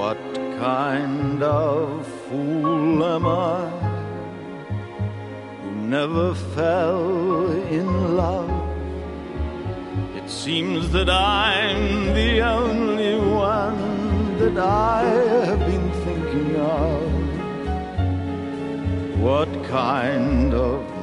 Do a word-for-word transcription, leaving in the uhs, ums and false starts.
What kind of fool am I who never fell in love? It seems that I'm the only one that I have been thinking of. What kind of